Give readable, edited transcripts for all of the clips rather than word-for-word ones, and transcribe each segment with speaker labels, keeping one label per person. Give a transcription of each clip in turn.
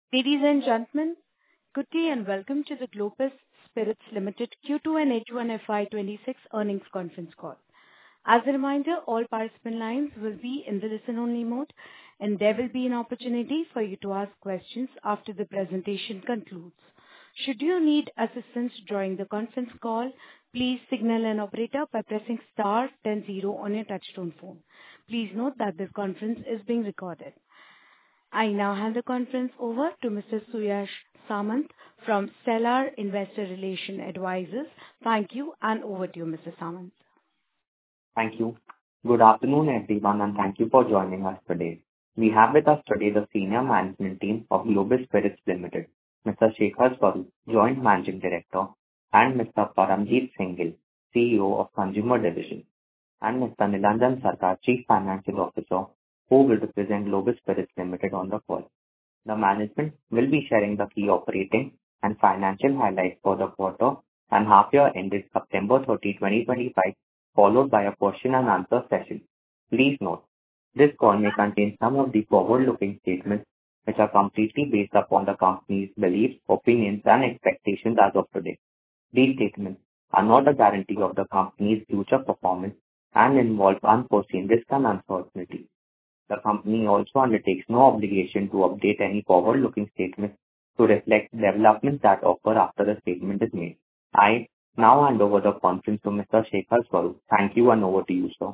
Speaker 1: Ladies and gentlemen, good day and welcome to the Globus Spirits Limited Q2 and H1 FY26 earnings conference call. As a reminder, all participant lines will be in the listen-only mode, and there will be an opportunity for you to ask questions after the presentation concludes. Should you need assistance during the conference call, please signal an operator by pressing star 10 on your touchtone phone. Please note that this conference is being recorded. I now hand the conference over to Mr. Suyash Samant from Stellar Investor Relation Advisors. Thank you, and over to you, Mr. Samant.
Speaker 2: Thank you. Good afternoon, everyone, and thank you for joining us today. We have with us today the senior management team of Globus Spirits Limited, Mr. Shekhar Swarup, Joint Managing Director, and Mr. Paramjit Singhil, CEO of Consumer Division, and Mr. Nilanjan Sarkar, Chief Financial Officer, who will represent Globus Spirits Limited on the call. The management will be sharing the key operating and financial highlights for the quarter and half-year ended September 30, 2025, followed by a question and answer session. Please note, this call may contain some of the forward-looking statements which are completely based upon the company's beliefs, opinions, and expectations as of today. These statements are not a guarantee of the company's future performance and involve unforeseen risks and uncertainties. The company also undertakes no obligation to update any forward-looking statements to reflect developments that occur after the statement is made. I now hand over the conference to Mr. Shekhar Swarup. Thank you, and over to you, sir.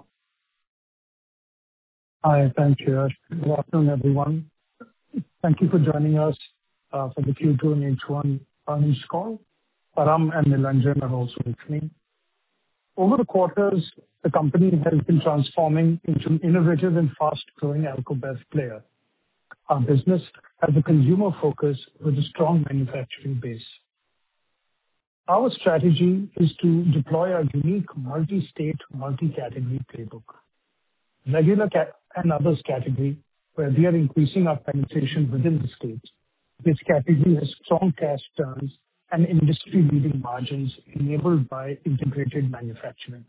Speaker 3: Hi, thank you. Good afternoon, everyone. Thank you for joining us for the Q2 and H1 earnings call. Param and Nilanjan are also with me. Over the quarters, the company has been transforming into an innovative and fast-growing alcohol player. Our business has a consumer focus with a strong manufacturing base. Our strategy is to deploy our unique multi-state, multi-category playbook. Regular and others category, where we are increasing our penetration within the states. This category has strong cash turns and industry-leading margins enabled by integrated manufacturing.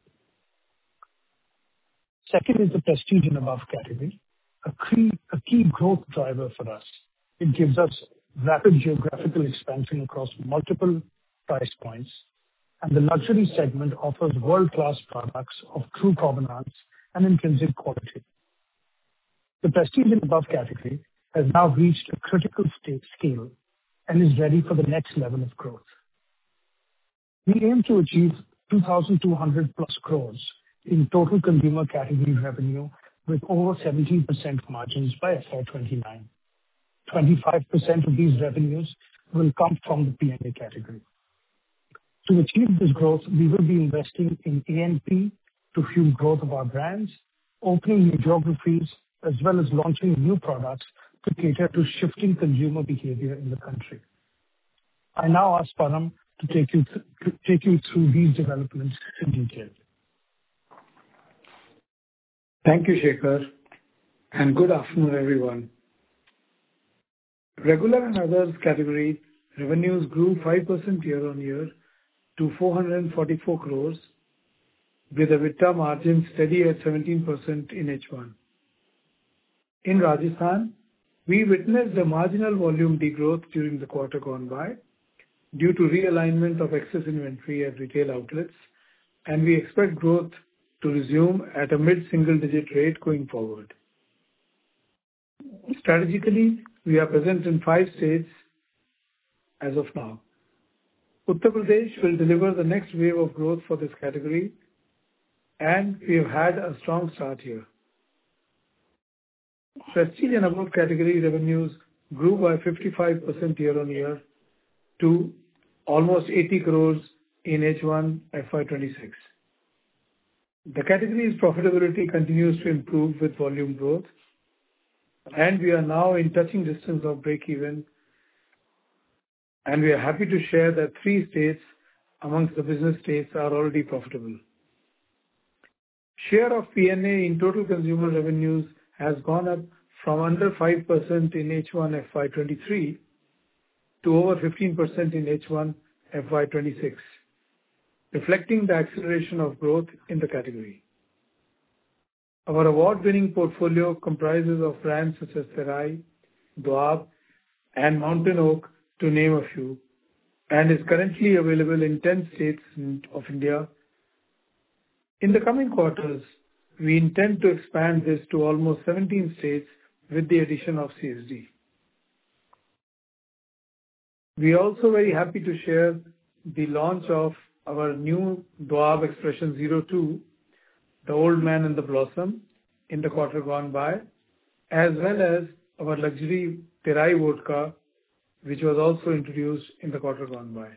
Speaker 3: Second is the prestige and above category, a key growth driver for us. It gives us rapid geographical expansion across multiple price points, and the luxury segment offers world-class products of true provenance and intrinsic quality. The prestige and above category has now reached a critical scale and is ready for the next level of growth. We aim to achieve 2,200 plus crores in total consumer category revenue with over 17% margins by FY29. 25% of these revenues will come from the P&A category. To achieve this growth, we will be investing in A&P to fuel growth of our brands, opening new geographies, as well as launching new products to cater to shifting consumer behavior in the country. I now ask Param to take you through these developments in detail.
Speaker 4: Thank you, Shekhar, and good afternoon, everyone. Regular and others category revenues grew 5% year-on-year to 444 crores, with EBITDA margin steady at 17% in H1. In Rajasthan, we witnessed a marginal volume degrowth during the quarter gone by due to realignment of excess inventory at retail outlets, and we expect growth to resume at a mid-single-digit rate going forward. Strategically, we are present in 5 states as of now. Uttar Pradesh will deliver the next wave of growth for this category, and we have had a strong start here. Prestige and above category revenues grew by 55% year-on-year to almost 80 crores in H1 FY26. The category's profitability continues to improve with volume growth, and we are now in touching distance of break-even, and we are happy to share that 3 states amongst the business states are already profitable. Share of P&A in total consumer revenues has gone up from under 5% in H1 FY23 to over 15% in H1 FY26, reflecting the acceleration of growth in the category. Our award-winning portfolio comprises of brands such as Terai, Doab, and Mountain Oak, to name a few, and is currently available in 10 states of India. In the coming quarters, we intend to expand this to almost 17 states with the addition of CSD. We are also very happy to share the launch of our new Doab Expression 02, The Old Man and the Blossom, in the quarter gone by, as well as our luxury Terai vodka, which was also introduced in the quarter gone by.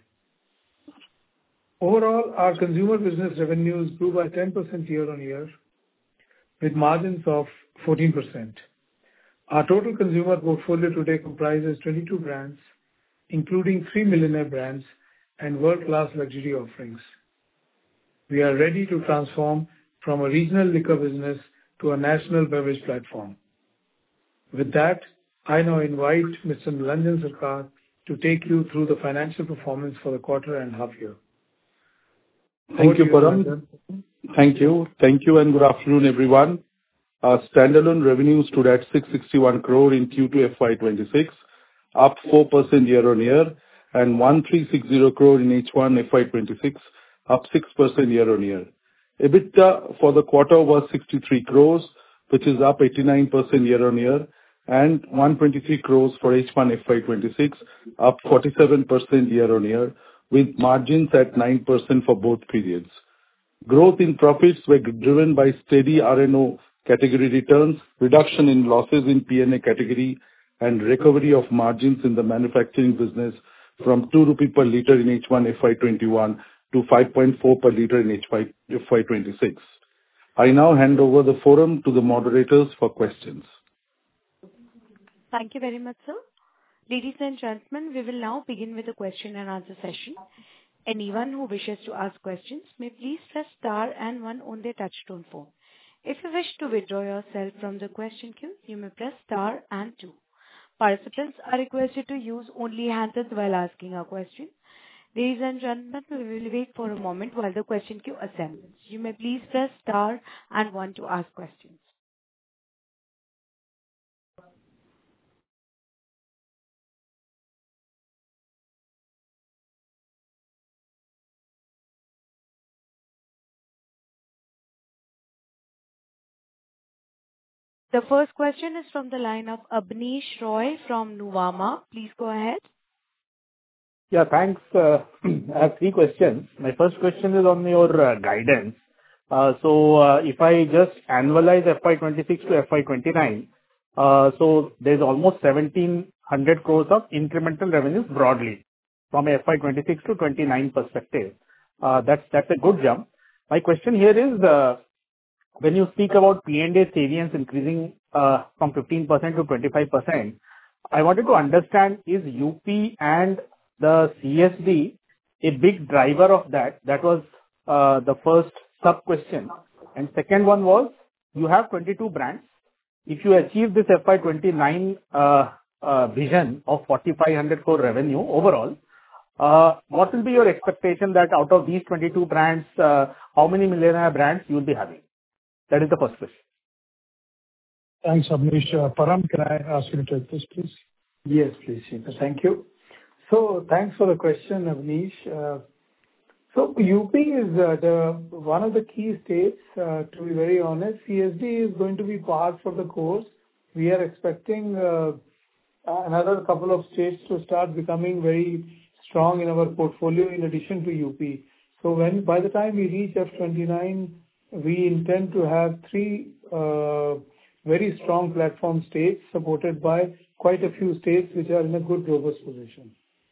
Speaker 4: Overall, our consumer business revenues grew by 10% year-on-year, with margins of 14%. Our total consumer portfolio today comprises 22 brands, including 3 millionaire brands and world-class luxury offerings. We are ready to transform from a regional liquor business to a national beverage platform. With that, I now invite Mr. Nilanjan Sarkar to take you through the financial performance for the quarter and half year.
Speaker 5: Thank you, Param. Thank you, and good afternoon, everyone. Our standalone revenues stood at 661 crore in Q2 FY26, up 4% year-on-year, and 1,360 crore in H1 FY26, up 6% year-on-year. EBITDA for the quarter was 63 crores, which is up 89% year-on-year, and 123 crores for H1 FY26, up 47% year-on-year, with margins at 9% for both periods. Growth in profits were driven by steady R&O category returns, reduction in losses in P&A category, and recovery of margins in the manufacturing business from 2 rupee per litre in H1 FY21 to 5.4 per litre in FY26. I now hand over the forum to the moderators for questions.
Speaker 1: Thank you very much, sir. Ladies and gentlemen, we will now begin with the question and answer session. Anyone who wishes to ask questions may please press star and one on their touchtone phone. If you wish to withdraw yourself from the question queue, you may press star and two. Participants are requested to use only handsets while asking a question. Ladies and gentlemen, we will wait for a moment while the question queue assembles. You may please press star and one to ask questions. The first question is from the line of Abneesh Roy from Nuvama. Please go ahead.
Speaker 6: Yeah, thanks. I have three questions. My first question is on your guidance. If I just annualize FY26 to FY29, so there's almost 1,700 crores of incremental revenues broadly from a FY26 to 29 perspective. That's a good jump. My question here is, when you speak about P&A salience increasing from 15% to 25%, I wanted to understand, is UP and the CSD a big driver of that? That was the first sub-question. And second one was, you have 22 brands. If you achieve this FY29 vision of 4,500 crore revenue overall, what will be your expectation that out of these 22 brands, how many millionaire brands you will be having? That is the first question.
Speaker 3: Thanks, Abneesh. Param, can I ask you to take this, please?
Speaker 4: Yes, please, Shekhar. Thank you. So thanks for the question, Abneesh. So UP is one of the key states, to be very honest. CSD is going to be part of the course. We are expecting another couple of states to start becoming very strong in our portfolio in addition to UP. So by the time we reach F29, we intend to have three very strong platform states supported by quite a few states which are in a good, robust position.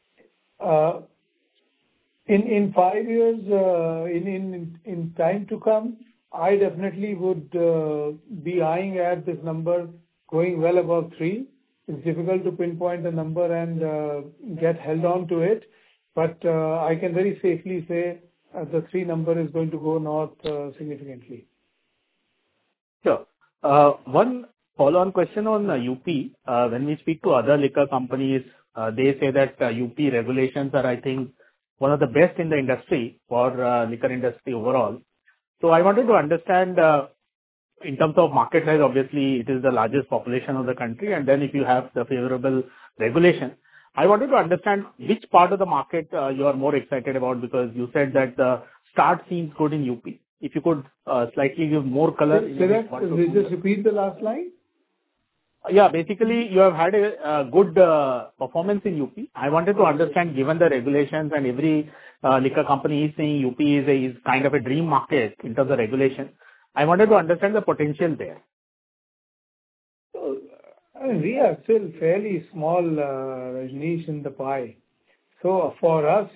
Speaker 4: In 5 years, in time to come, I definitely would be eyeing at this number going well above 3. It's difficult to pinpoint a number and get held on to it, but I can very safely say the 3 number is going to go north significantly.
Speaker 6: Sure. One follow-on question on UP. When we speak to other liquor companies, they say that UP regulations are, I think, one of the best in the industry for liquor industry overall. So I wanted to understand, in terms of market size, obviously it is the largest population of the country, and then if you have the favorable regulation. I wanted to understand which part of the market you are more excited about, because you said that the start seems good in UP. If you could slightly give more color.
Speaker 4: Just repeat the last line.
Speaker 6: Yeah, basically you have had a good performance in UP. I wanted to understand, given the regulations and every liquor company is saying UP is kind of a dream market in terms of regulation. I wanted to understand the potential there.
Speaker 4: So, we are still fairly small niche in the pie. So for us,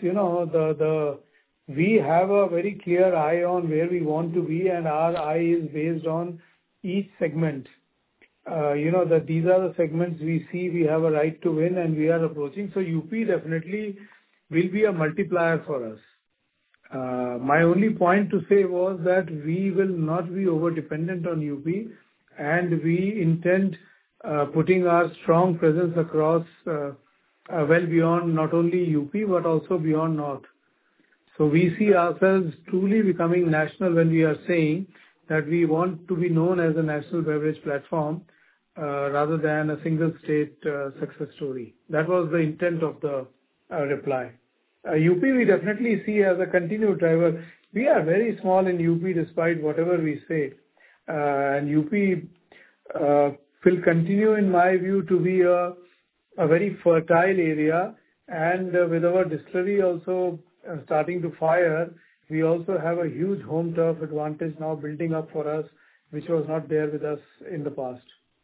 Speaker 4: we have a very clear eye on where we want to be, and our eye is based on each segment. That these are the segments we see we have a right to win and we are approaching. So UP definitely will be a multiplier for us. My only point to say was that we will not be over dependent on UP, and we intend putting our strong presence across well beyond not only UP but also beyond North. So we see ourselves truly becoming national when we are saying that we want to be known as a national beverage platform rather than a single state success story. That was the intent of the reply. UP we definitely see as a continued driver. We are very small in UP despite whatever we say. And UP will continue, in my view, to be a very fertile area. And with our distillery also starting to fire, we also have a huge home turf advantage now building up for us, which was not there with us in the past.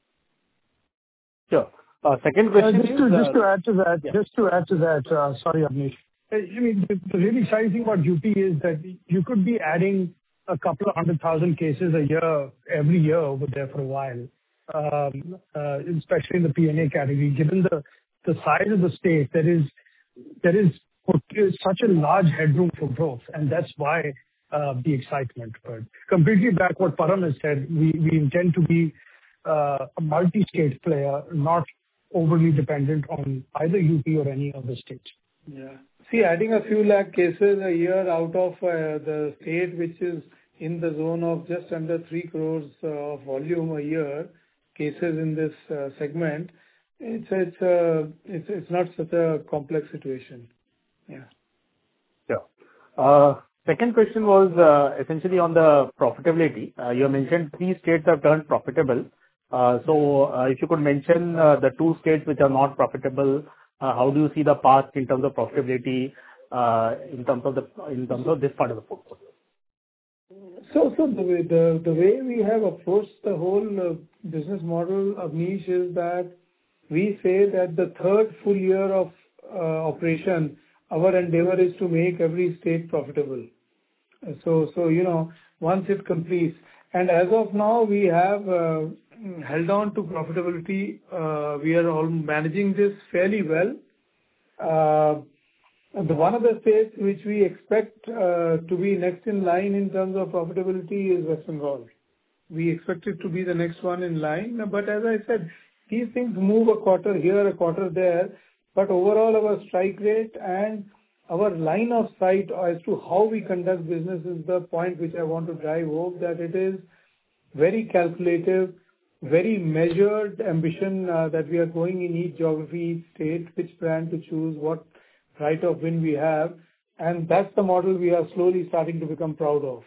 Speaker 6: Sure. Second question
Speaker 3: just to add to that, sorry, Abneesh. I mean, the really exciting thing about UP is that you could be adding a couple of 100,000 cases a year, every year over there for a while, especially in the P&A category. Given the size of the state, there is such a large headroom for growth, and that's why the excitement. But completely back what Param has said, we intend to be a multi-state player, not overly dependent on either UP or any other state.
Speaker 4: Yeah. See, adding a few lakh cases a year out of the state, which is in the zone of just under 3 crores of volume a year, cases in this segment, it's not such a complex situation. Yeah.
Speaker 6: Sure. Second question was essentially on the profitability. You mentioned 3 states have turned profitable. So if you could mention the 2 states which are not profitable, how do you see the path in terms of profitability in terms of this part of the portfolio?
Speaker 4: So the way we have approached the whole business model, Abneesh, is that we say that the third full year of operation, our endeavor is to make every state profitable. So once it completes, and as of now we have held on to profitability. We are all managing this fairly well. One of the states which we expect to be next in line in terms of profitability is West Bengal. We expect it to be the next one in line. But as I said, these things move a quarter here, a quarter there. But overall, our strike rate and our line of sight as to how we conduct business is the point which I want to drive home, that it is very calculative, very measured ambition that we are going in each geography, each state, which brand to choose, what right of win we have. And that's the model we are slowly starting to become proud of.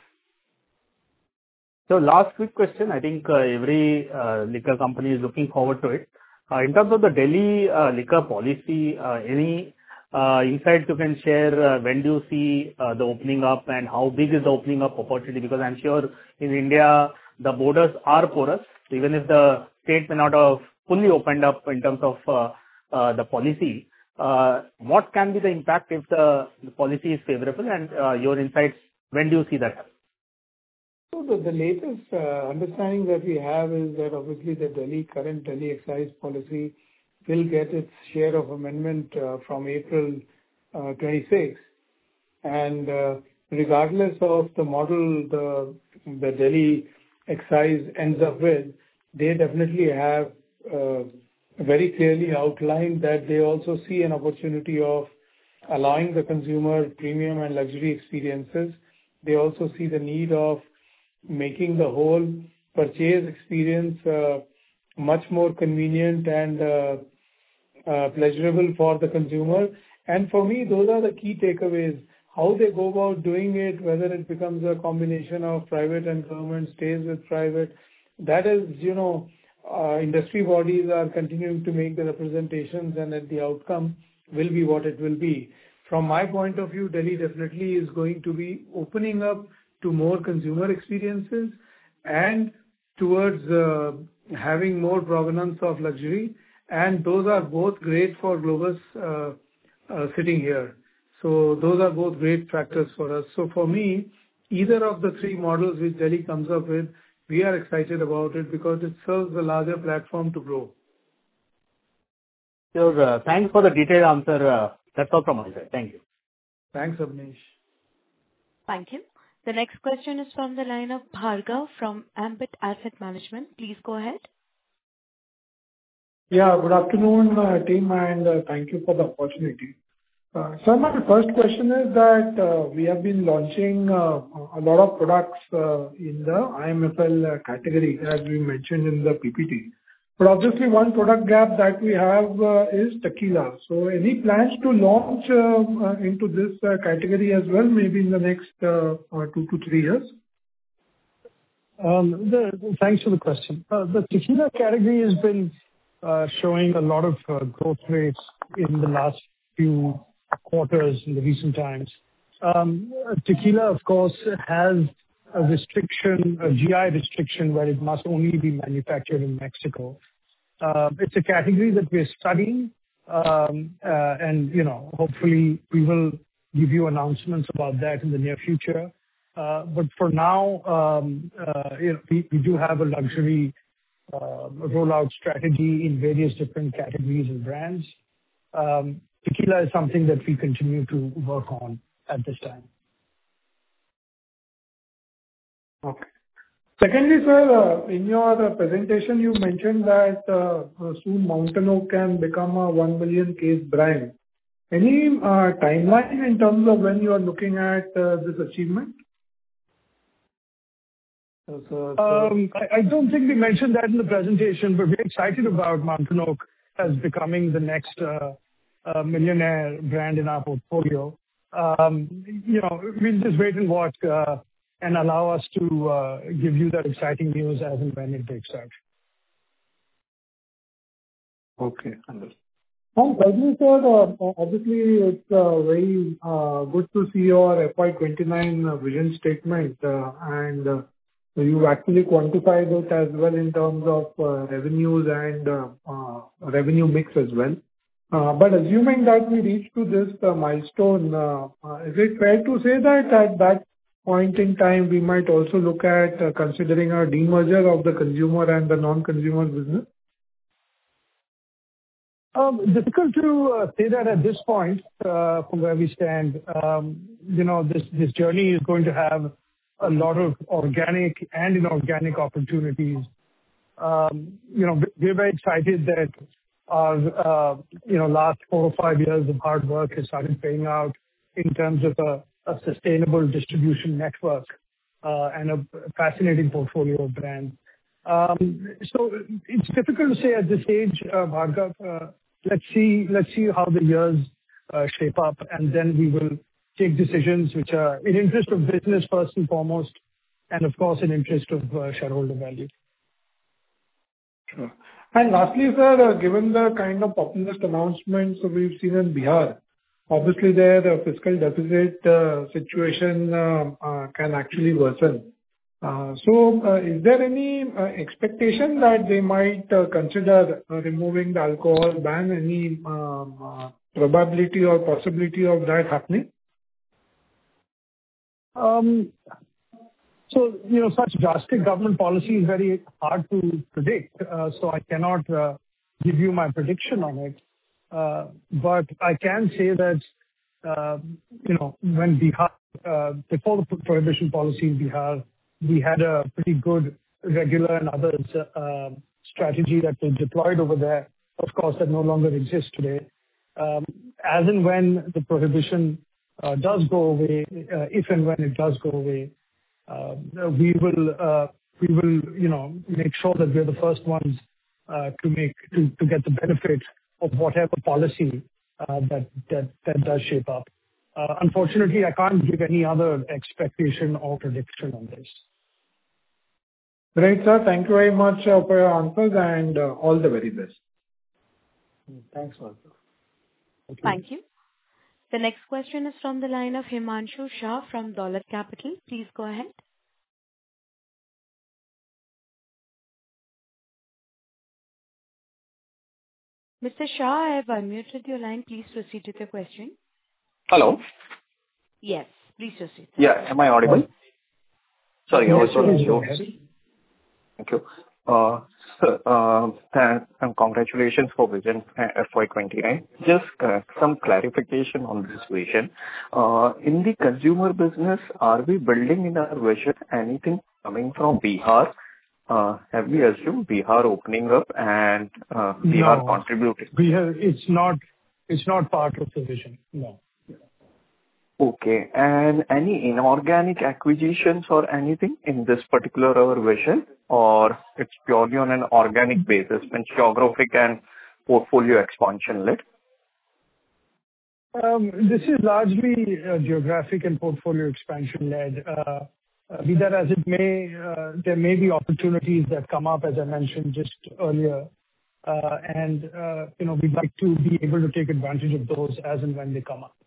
Speaker 6: So last quick question. I think every liquor company is looking forward to it. In terms of the Delhi liquor policy, any insights you can share? When do you see the opening up, and how big is the opening up opportunity? Because I'm sure in India, the borders are porous. Even if the state may not have fully opened up in terms of the policy, what can be the impact if the policy is favorable? And your insights, when do you see that?
Speaker 4: So the latest understanding that we have is that obviously the current Delhi excise policy will get its share of amendment from April 26. And regardless of the model the Delhi excise ends up with, they definitely have very clearly outlined that they also see an opportunity of allowing the consumer premium and luxury experiences. They also see the need of making the whole purchase experience much more convenient and pleasurable for the consumer. And for me, those are the key takeaways. How they go about doing it, whether it becomes a combination of private and government, stays with private, that is, industry bodies are continuing to make the representations, and at the outcome will be what it will be. From my point of view, Delhi definitely is going to be opening up to more consumer experiences and towards having more provenance of luxury. And those are both great for Globus sitting here. So those are both great factors for us. So for me, either of the three models which Delhi comes up with, we are excited about it because it serves a larger platform to grow.
Speaker 6: Sure. Thanks for the detailed answer. That's all from my side. Thank you.
Speaker 4: Thanks, Abneesh.
Speaker 1: Thank you. The next question is from the line of Bhargav from Ambit Asset Management. Please go ahead.
Speaker 7: Yeah, good afternoon, team, and thank you for the opportunity. So my first question is that we have been launching a lot of products in the IMFL category, as we mentioned in the PPT. But obviously, one product gap that we have is tequila. So any plans to launch into this category as well, maybe in the next 2 to 3 years?
Speaker 3: Thanks for the question. The tequila category has been showing a lot of growth rates in the last few quarters in the recent times. Tequila, of course, has a restriction, a GI restriction, where it must only be manufactured in Mexico. It's a category that we're studying, and hopefully we will give you announcements about that in the near future. But for now, we do have a luxury rollout strategy in various different categories and brands. Tequila is something that we continue to work on at this time.
Speaker 7: Okay. Secondly, sir, in your presentation, you mentioned that soon Mountain Oak can become a 1 million case brand. Any timeline in terms of when you are looking at this achievement?
Speaker 3: I don't think we mentioned that in the presentation, but we're excited about Mountain Oak as becoming the next millionaire brand in our portfolio. We'll just wait and watch and allow us to give you that exciting news as and when it takes out.
Speaker 7: Okay, understood. Thirdly, sir, obviously it's very good to see your FY29 vision statement, and you actually quantified it as well in terms of revenues and revenue mix as well. But assuming that we reach to this milestone, is it fair to say that at that point in time, we might also look at considering a demerger of the consumer and the non-consumer business?
Speaker 3: Difficult to say that at this point from where we stand. This journey is going to have a lot of organic and inorganic opportunities. We're very excited that our last 4 or 5 years of hard work has started paying out in terms of a sustainable distribution network and a fascinating portfolio of brands. So it's difficult to say at this stage, Bhargav. Let's see how the years shape up, and then we will take decisions which are in interest of business first and foremost, and of course in interest of shareholder value.
Speaker 7: Sure. And lastly, sir, given the kind of populist announcements we've seen in Bihar, obviously their fiscal deficit situation can actually worsen. So is there any expectation that they might consider removing the alcohol ban? Any probability or possibility of that happening?
Speaker 3: So, such drastic government policy is very hard to predict. So I cannot give you my prediction on it. But I can say that, when Bihar, before the prohibition policy in Bihar, we had a pretty good regular and others strategy that was deployed over there, of course, that no longer exists today. As and when the prohibition does go away, if and when it does go away, we will we will, make sure that we're the first ones to get the benefit of whatever policy that does shape up. Unfortunately, I can't give any other expectation or prediction on this.
Speaker 7: Great, sir. Thank you very much for your answers, and all the very best.
Speaker 3: Thanks, Walter.
Speaker 1: Thank you. The next question is from the line of Himanshu Shah from Dolat Capital. Please go ahead. Mr. Shah, I have unmuted your line. Please proceed with your question.
Speaker 8: Hello.
Speaker 1: Yes, please proceed.
Speaker 8: Yeah. Am I audible? Sorry, I was on
Speaker 3: Yes,
Speaker 8: mute.
Speaker 3: go ahead.
Speaker 8: Thank you. Thanks and congratulations for Vision FY29. Just some clarification on this vision. In the consumer business, are we building in our vision anything coming from Bihar? Have we assumed Bihar opening up and Bihar contributing?
Speaker 3: It's not part of the vision. No.
Speaker 8: Okay. And any inorganic acquisitions or anything in this particular vision, or it's purely on an organic basis, means geographic and portfolio expansion led?
Speaker 3: This is largely geographic and portfolio expansion led. Be that as it may, there may be opportunities that come up, as I mentioned just earlier. We'd like to be able to take advantage of those as and when they come up.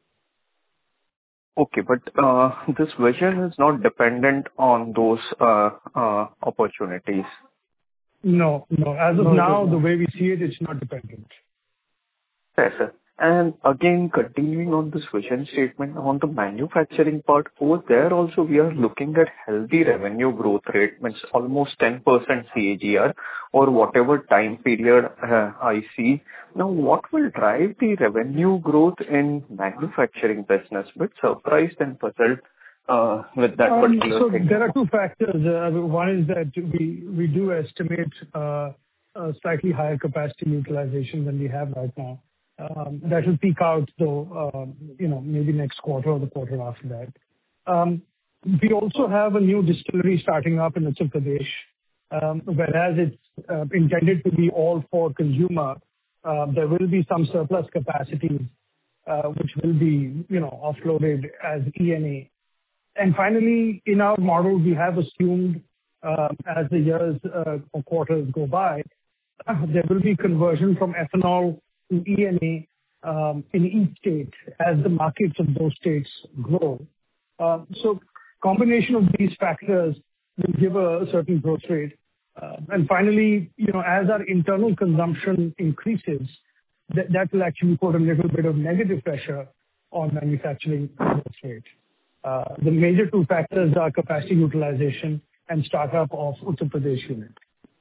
Speaker 8: Okay. But this vision is not dependent on those opportunities.
Speaker 3: No. As of now, the way we see it, it's not dependent.
Speaker 8: Yes, sir. And again, continuing on this vision statement on the manufacturing part, over there also we are looking at healthy revenue growth rate, means almost 10% CAGR or whatever time period I see. Now, what will drive the revenue growth in manufacturing business? Bit surprised and puzzled with that particular thing.
Speaker 3: There are two factors. One is that we do estimate a slightly higher capacity utilization than we have right now. That will peak out though, maybe next quarter or the quarter after that. We also have a new distillery starting up in Uttar Pradesh, whereas it's intended to be all for consumer. There will be some surplus capacities which will be, offloaded as ENA. And finally, in our model, we have assumed as the years or quarters go by, there will be conversion from ethanol to ENA in each state as the markets of those states grow. So combination of these factors will give a certain growth rate. And finally, as our internal consumption increases, that will actually put a little bit of negative pressure on manufacturing growth rate. The major two factors are capacity utilization and startup of Uttar Pradesh unit.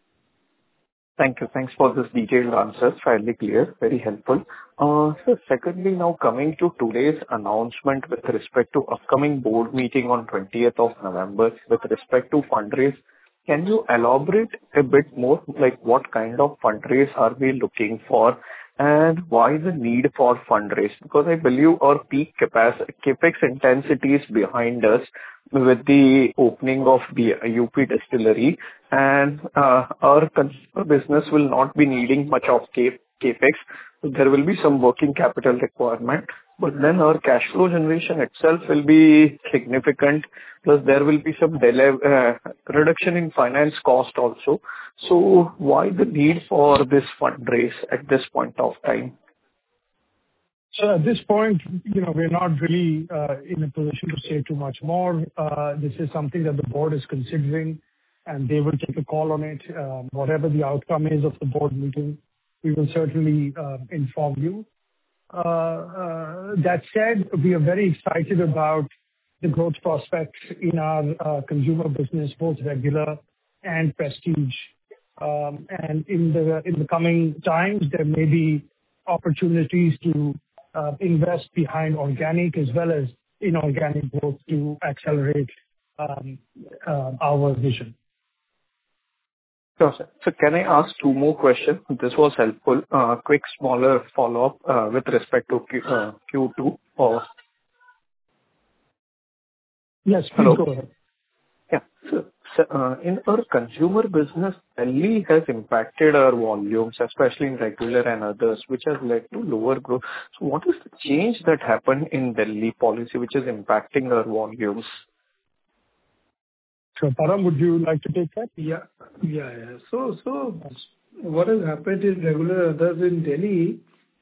Speaker 8: Thank you. Thanks for this detailed answer. Fairly clear, very helpful. So secondly, now coming to today's announcement with respect to upcoming board meeting on 20th of November with respect to fundraise, can you elaborate a bit more, like what kind of fundraise are we looking for and why the need for fundraise? Because I believe our peak capex intensity is behind us with the opening of the UP distillery, and our consumer business will not be needing much of capex. There will be some working capital requirement, but then our cash flow generation itself will be significant. Plus, there will be some reduction in finance cost also. So, why the need for this fundraise at this point of time?
Speaker 3: So at this point, we're not really in a position to say too much more. This is something that the board is considering, and they will take a call on it. Whatever the outcome is of the board meeting, we will certainly inform you. That said, we are very excited about the growth prospects in our consumer business, both regular and prestige. And in the coming times, there may be opportunities to invest behind organic as well as inorganic growth to accelerate our vision.
Speaker 8: Sure, sir. So can I ask two more questions? This was helpful. Quick, smaller follow-up with respect to Q2 or...
Speaker 3: Yes, please go ahead.
Speaker 8: Yeah. in our consumer business, Delhi has impacted our volumes, especially in regular and others, which has led to lower growth. So what is the change that happened in Delhi policy, which is impacting our volumes?
Speaker 3: So, Param, would you like to take that?
Speaker 4: Yeah. So what has happened in regular others in Delhi,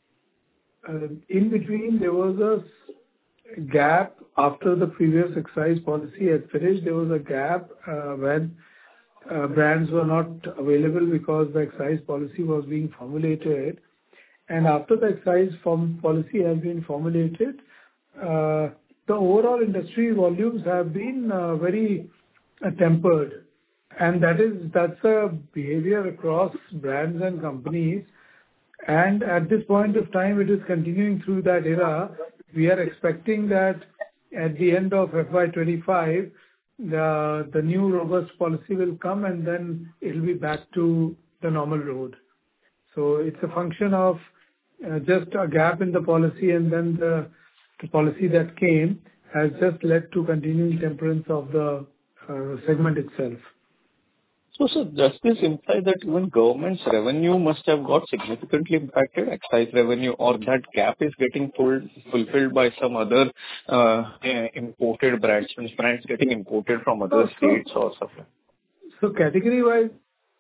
Speaker 4: in between there was a gap after the previous excise policy had finished. There was a gap when brands were not available because the excise policy was being formulated. And after the excise policy has been formulated, the overall industry volumes have been very tempered. And that's a behavior across brands and companies. And at this point of time, it is continuing through that era. We are expecting that at the end of FY25, the new robust policy will come and then it will be back to the normal road. So it's a function of just a gap in the policy, and then the policy that came has just led to continuing temperance of the segment itself.
Speaker 8: So, sir, does this imply that even government's revenue must have got significantly impacted, excise revenue, or that gap is getting fulfilled by some other imported brands getting imported from other states or something?
Speaker 4: So category-wise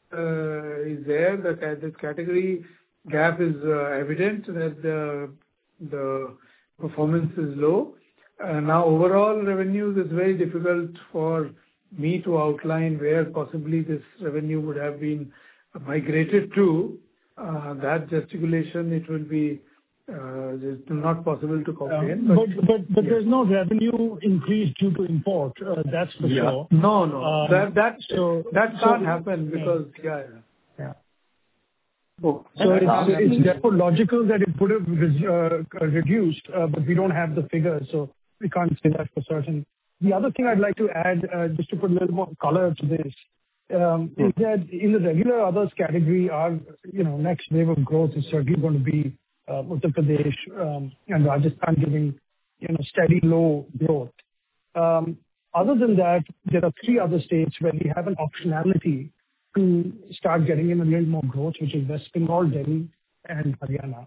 Speaker 4: is there. This category gap is evident that the performance is low. Now, overall revenues is very difficult for me to outline where possibly this revenue would have been migrated to. That gesticulation, it will be just not possible to comprehend.
Speaker 3: But there's no revenue increase due to import. That's for sure.
Speaker 4: No. That can't happen because
Speaker 3: yeah. So it's therefore logical that it would have reduced, but we don't have the figures, so we can't say that for certain. The other thing I'd like to add, just to put a little more color to this, is that in the regular others category, our next wave of growth is certainly going to be Uttar Pradesh and Rajasthan giving steady low growth. Other than that, there are 3 other states where we have an optionality to start getting in a little more growth, which is West Bengal, Delhi, and Haryana.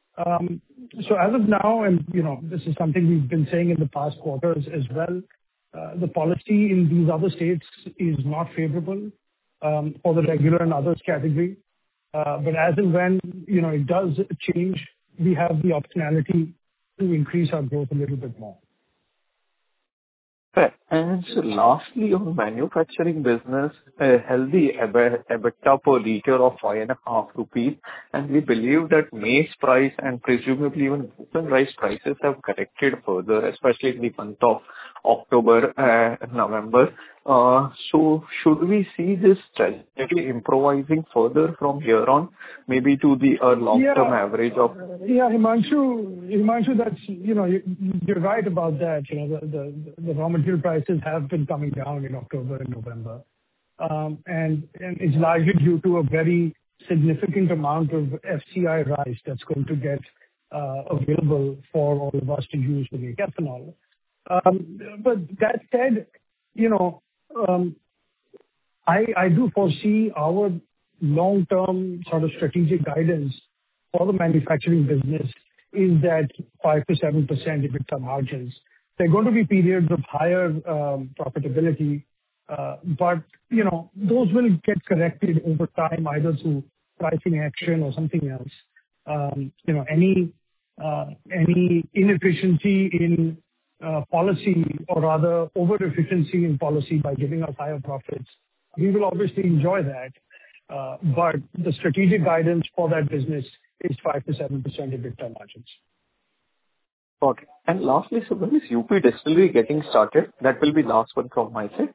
Speaker 3: So as of now, and this is something we've been saying in the past quarters as well, the policy in these other states is not favorable for the regular and others category. But as and when it does change, we have the optionality to increase our growth a little bit more.
Speaker 8: Right. And so lastly, on manufacturing business, a healthy EBITDA per liter of 5.5 rupees, and we believe that maize price and presumably even broken rice prices have corrected further, especially in the month of October and November. So should we see this trajectory improvising further from here on, maybe to the long-term average of?
Speaker 3: Yeah, Himanshu, that's you're right about that. The raw material prices have been coming down in October and November, and it's largely due to a very significant amount of FCI rice that's going to get available for all of us to use to make ethanol. But that said, I do foresee our long-term sort of strategic guidance for the manufacturing business is that 5 to 7% EBITDA margins. There are going to be periods of higher profitability, but those will get corrected over time, either through pricing action or something else. Any inefficiency in policy, or rather over-efficiency in policy by giving us higher profits, we will obviously enjoy that. But the strategic guidance for that business is 5 to 7% EBITDA margins.
Speaker 8: Okay. And lastly, so when is UP Distillery getting started? That will be last one from my side.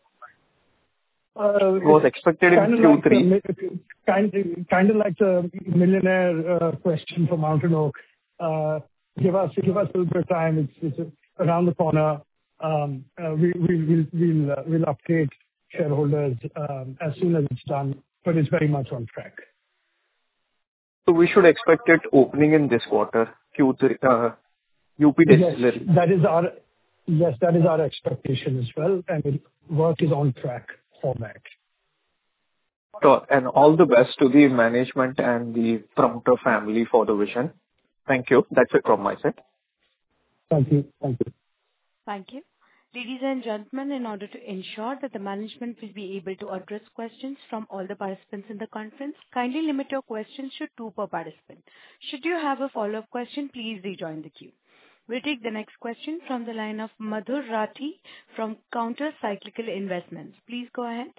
Speaker 8: It was expected in Q3.
Speaker 3: Kind of like the millionaire question from Mountain Oak. Give us a little bit of time. It's around the corner. We'll update shareholders as soon as it's done, but it's very much on track.
Speaker 8: So we should expect it opening in this quarter, Q3, UP Distillery.
Speaker 3: Yes, that is our expectation as well, and work is on track format.
Speaker 8: Sure. And all the best to the management and the promoter family for the vision. Thank you. That's it from my side.
Speaker 3: Thank you. Thank you.
Speaker 1: Thank you. Ladies and gentlemen, in order to ensure that the management will be able to address questions from all the participants in the conference, kindly limit your questions to 2 per participant. Should you have a follow-up question, please rejoin the queue. We'll take the next question from the line of Madhur Rathi from Counter Cyclical Investments. Please go ahead.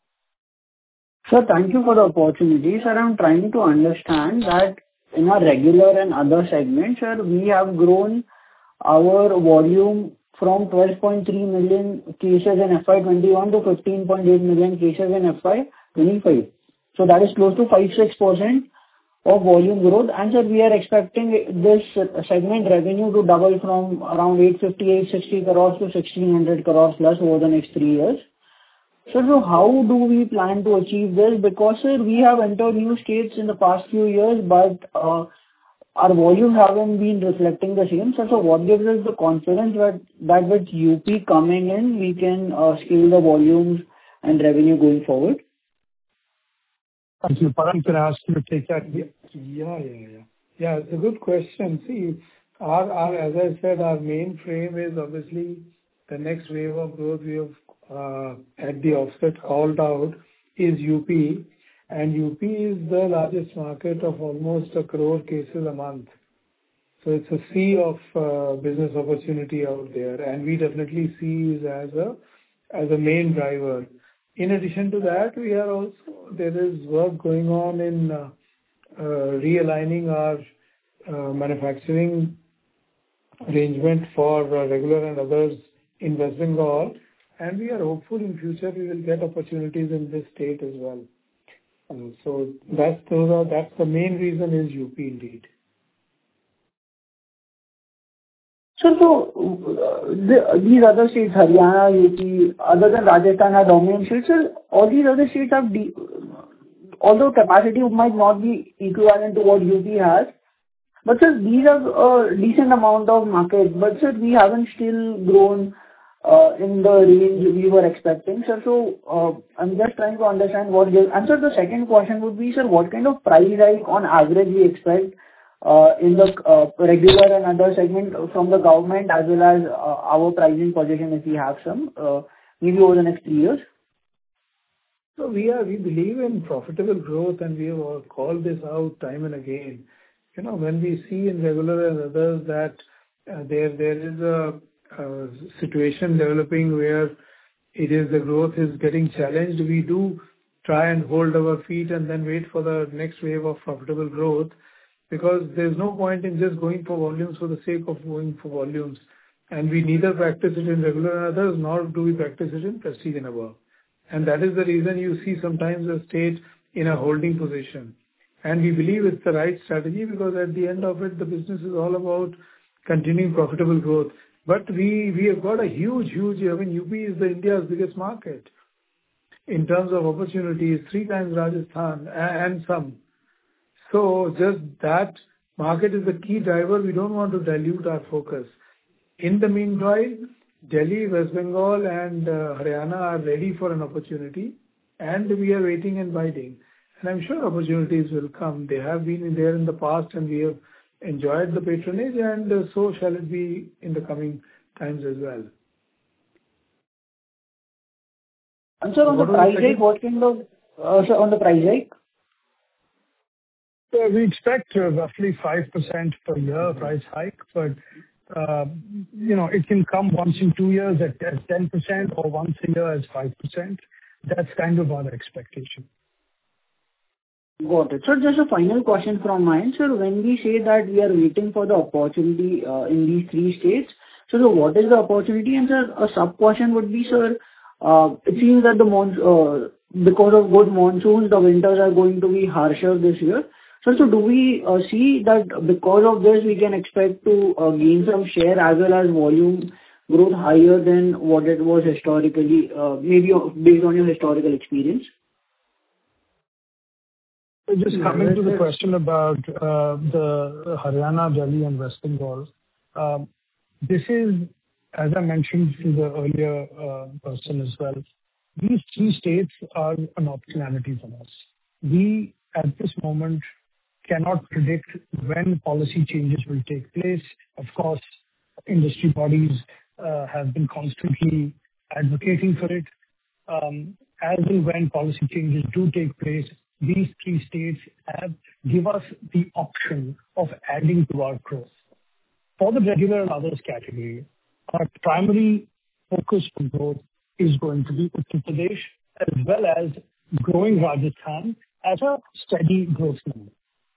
Speaker 9: Sir, thank you for the opportunity. Sir, I'm trying to understand that in our regular and other segments, sir, we have grown our volume from 12.3 million cases in FY21 to 15.8 million cases in FY25. So that is close to 5-6% of volume growth. And sir, we are expecting this segment revenue to double from around 850-860 crores to 1600 crores plus over the next 3 years. So how do we plan to achieve this? Because sir, we have entered new states in the past few years, but our volumes haven't been reflecting the same. So what gives us the confidence that with UP coming in, we can scale the volumes and revenue going forward?
Speaker 3: Thank you. Param, can I ask you to take that?
Speaker 4: Yeah, it's a good question. See, as I said, our main frame is obviously the next wave of growth we have at the offset called out is UP, and UP is the largest market of almost 1 crore cases a month. So it's a sea of business opportunity out there, and we definitely see it as a main driver. In addition to that, there is work going on in realigning our manufacturing arrangement for regular and others in West Bengal, and we are hopeful in future we will get opportunities in this state as well. So that's the main reason is UP indeed.
Speaker 9: So these other states, Haryana, UP, other than Rajasthan, are dominant states. So all these other states have, although capacity might not be equivalent to what UP has, but sir, these are a decent amount of market. But sir, we haven't still grown in the range we were expecting, sir. So I'm just trying to understand what gives. And sir, the second question would be, sir, what kind of price hike on average we expect in the regular and other segment from the government as well as our pricing position if we have some, maybe over the next 3 years?
Speaker 4: So we believe in profitable growth, and we have called this out time and again. You know, when we see in regular and others that there is a situation developing where the growth is getting challenged, we do try and hold our feet and then wait for the next wave of profitable growth, because there's no point in just going for volumes for the sake of going for volumes. And we neither practice it in regular and others, nor do we practice it in Prestige and Above. And that is the reason you see sometimes a state in a holding position. And we believe it's the right strategy, because at the end of it, the business is all about continuing profitable growth. But we have got a huge, UP is India's biggest market in terms of opportunities, 3 times Rajasthan and some. So just that market is the key driver. We don't want to dilute our focus. In the meanwhile, Delhi, West Bengal and Haryana are ready for an opportunity, and we are waiting and biding. And I'm sure opportunities will come. They have been there in the past, and we have enjoyed the patronage, and so shall it be in the coming times as well.
Speaker 9: And sir, on the price hike, what kind of on the price hike?
Speaker 3: So we expect roughly 5% per year price hike, but it can come once in 2 years at 10% or once a year as 5%. That's kind of our expectation.
Speaker 9: Got it. Sir, just a final question from mine. Sir, when we say that we are waiting for the opportunity in these 3 states, so what is the opportunity? And sir, a sub-question would be, sir, it seems that because of good monsoons, the winters are going to be harsher this year. So do we see that because of this, we can expect to gain some share as well as volume growth higher than what it was historically, maybe based on your historical experience?
Speaker 3: Just coming to the question about the Haryana, Delhi and West Bengal. This is, as I mentioned to the earlier person as well, these three states are an optionality for us. We, at this moment, cannot predict when policy changes will take place. Of course, industry bodies have been constantly advocating for it. As and when policy changes do take place, these three states give us the option of adding to our growth. For the regular and others category, our primary focus for growth is going to be Uttar Pradesh, as well as growing Rajasthan as a steady growth number.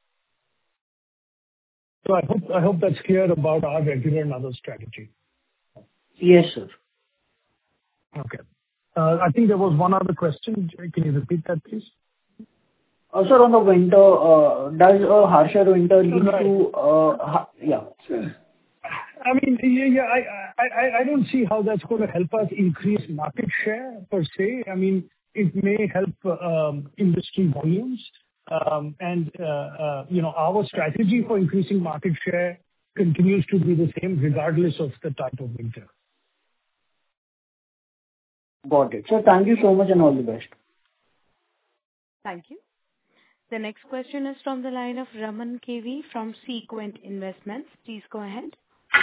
Speaker 3: So I hope that's clear about our regular and other strategy.
Speaker 9: Yes, sir.
Speaker 3: Okay. I think there was one other question. Can you repeat that, please?
Speaker 9: Sir, on the winter, does a harsher winter lead to... Yeah.
Speaker 3: I mean, I don't see how that's going to help us increase market share per se. I mean, it may help industry volumes. Our strategy for increasing market share continues to be the same regardless of the type of winter.
Speaker 9: Got it. So thank you so much and all the best.
Speaker 1: Thank you. The next question is from the line of Raman KV from Sequent Investments. Please go ahead.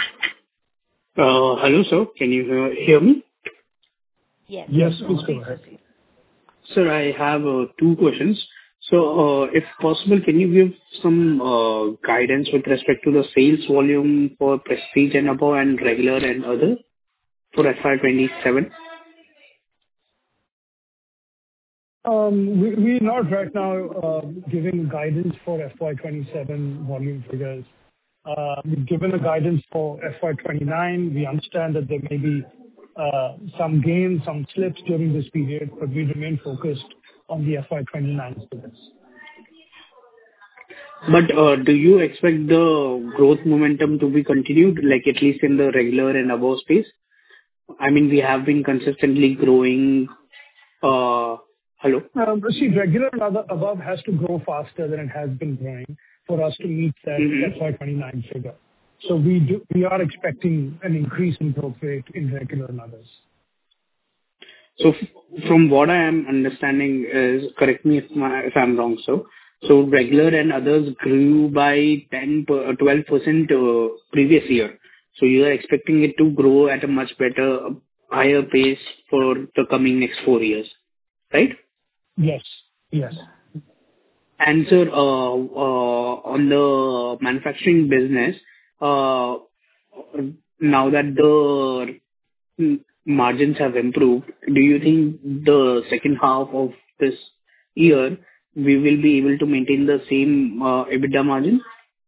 Speaker 10: Hello, sir. Can you hear me?
Speaker 1: Yes.
Speaker 3: Yes, please go ahead.
Speaker 10: Sir, I have two questions. So, if possible, can you give some guidance with respect to the sales volume for Prestige and above and regular and other for FY27?
Speaker 3: We're not right now giving guidance for FY27 volume figures. We've given a guidance for FY29. We understand that there may be some gains, some slips during this period, but we remain focused on the FY29 figures.
Speaker 10: But do you expect the growth momentum to be continued, like at least in the regular and above space? I mean, we have been consistently growing. Hello?
Speaker 3: See, regular and above has to grow faster than it has been growing for us to meet that FY29 figure. So we are expecting an increase in growth rate in regular and others.
Speaker 10: So from what I am understanding is, correct me if I'm wrong, sir. So regular and others grew by 12% previous year. So you are expecting it to grow at a much better, higher pace for the coming next 4 years, right?
Speaker 3: Yes. Yes.
Speaker 10: And sir, on the manufacturing business, now that the margins have improved, do you think the second half of this year we will be able to maintain the same EBITDA margin?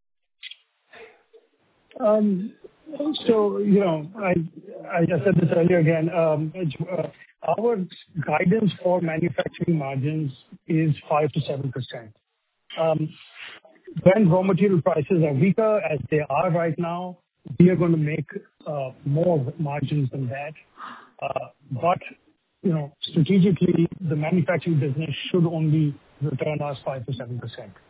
Speaker 3: So, I just said this earlier again. Our guidance for manufacturing margins is 5 to 7%. When raw material prices are weaker, as they are right now, we are going to make more margins than that. But strategically, the manufacturing business should only return us 5 to 7%.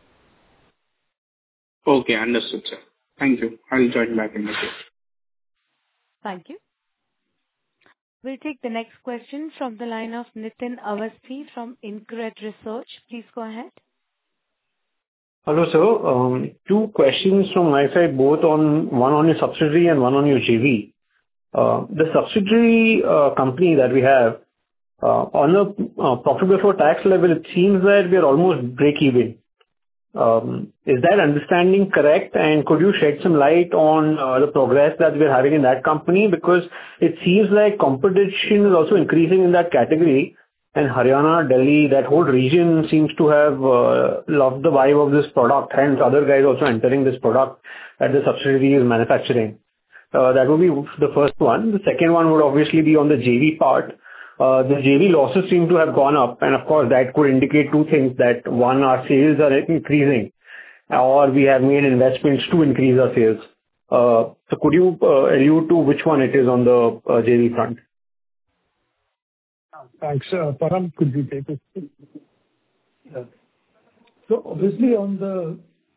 Speaker 10: Okay, understood, sir. Thank you. I'll join back in the queue.
Speaker 1: Thank you. We'll take the next question from the line of Nitin Awasthi from InCred Research. Please go ahead.
Speaker 11: Hello, sir. Two questions from my side, one on your subsidiary and one on your JV. The subsidiary company that we have, on a profit before tax level, it seems that we are almost break-even. Is that understanding correct? And could you shed some light on the progress that we're having in that company? Because it seems like competition is also increasing in that category. And Haryana, Delhi, that whole region seems to have loved the vibe of this product. Hence, other guys also entering this product that the subsidiary is manufacturing. That would be the first one. The second one would obviously be on the JV part. The JV losses seem to have gone up. And of course, that could indicate two things. That one, our sales are increasing, or we have made investments to increase our sales. So could you allude to which one it is on the JV front?
Speaker 3: Thanks. Param, could you take it?
Speaker 4: Yeah. So obviously on the